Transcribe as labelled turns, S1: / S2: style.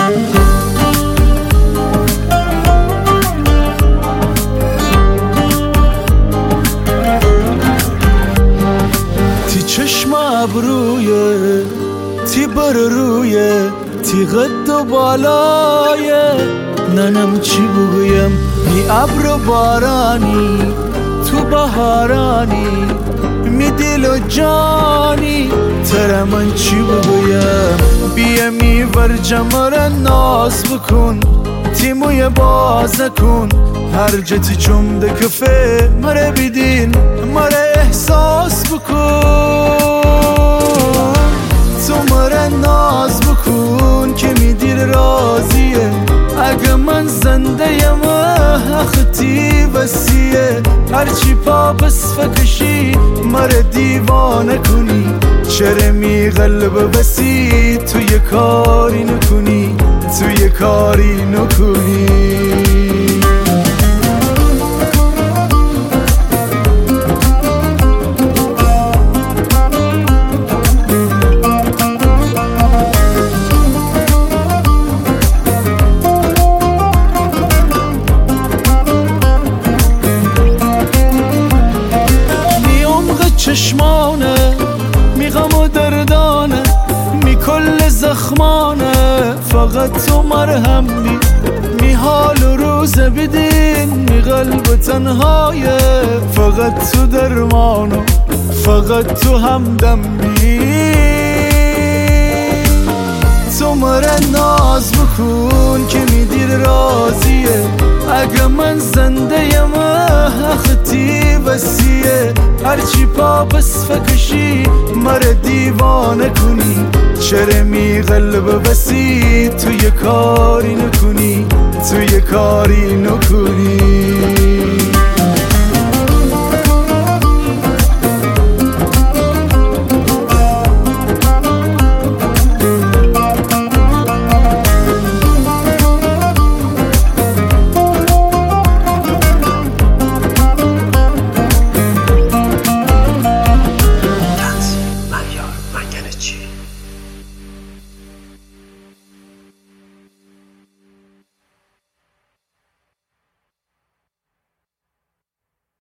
S1: تی چشم ابرویه، تی بر رویه، تی قد و بالایه، ننم چی بگویم می ابر و بارانی تو بهارانی، می دل و جانی تر من چی بگویم. بیا می ورجم را ناز بکن، تی موی باز نکن، هر جتی چوم ده کفه مره بیدین مره احساس بکن. تو مره ناز بکن که می دیر راضیه، اگه من زنده یم اختی وسیه، هرچی پا بس فکشی مره دیوانه کنی، چرا می قلب بسی توی کاری نکنی، توی کاری نکنی. چشمانه می غم و دردانه، می کل زخمانه، فقط تو مرهمی، می حال و روز بدین، می قلب تنهایه، فقط تو درمانو، فقط تو همدمی. تو مره ناز بکن که می دیر راضیه، اگه من زنده یم اختی وسیه، هرچی پا بس فکشی مره دیوانه کنی، چرا می قلب بسی توی کاری نکنی، توی کاری نکنی.